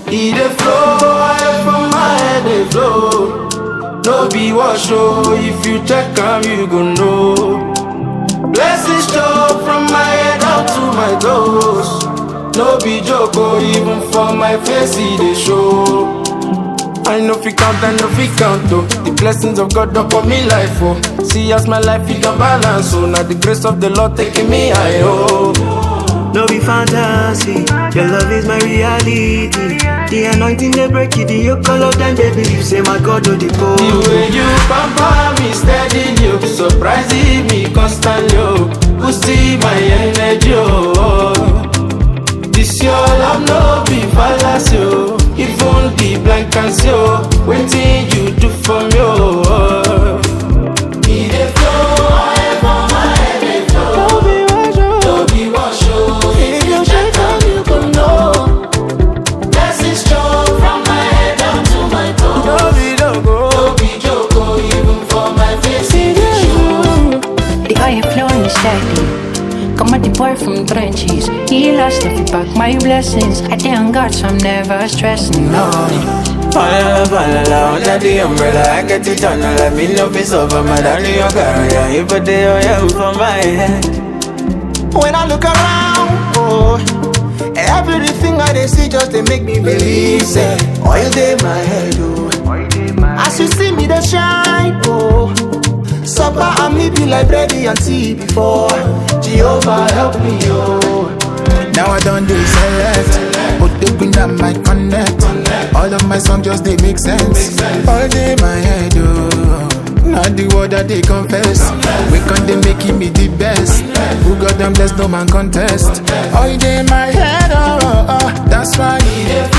He dey flow, I from my head dey flow. No be wash oh, if you check am you go know. Blessings show from my head out to my toes. No be joke oh, even for my face he dey show. I know fi count, I know fi count oh. The blessings of God upon me life oh. See as my life it don't balance oh. Now the grace of the Lord taking me high oh. No be fantasy, your love is my reality. The anointing they break it, the yoke all of them they believe. Say my God do the poor. The way you pamper me steady, you surprising me constantly oh. Boosting my energy oh. This your love no be fallacy oh. Even the blind can see oh. Waiting you do for me oh. He dey flow, I for my head dey flow. No be wash oh. If you check am you go know. Blessings show from my head down to my toes. No be joke oh. Even for my face it dey show. The oil flowing steady. Come at the boy from trenches. He lost if you back my blessings. I thank God so I'm never stressing, no. Fall under the umbrella, I get it on. Let me know if it's over, my darling, your girl. Yeah, you put the oil for my head. When I look around, oh, everything I they see just they make me believe. Say, oil dey my head, oh. As you see me, they shine, oh. Supper and me be like bready and tea before. Jehovah help me, oh. Now I don't do select. Put the pin on my connect. All of my songs just they make sense. All day my head, oh. Not the word that they confess. We can't they making me the best. Who got them blessed, no man contest. All day my head, oh, oh, oh. That's why he dey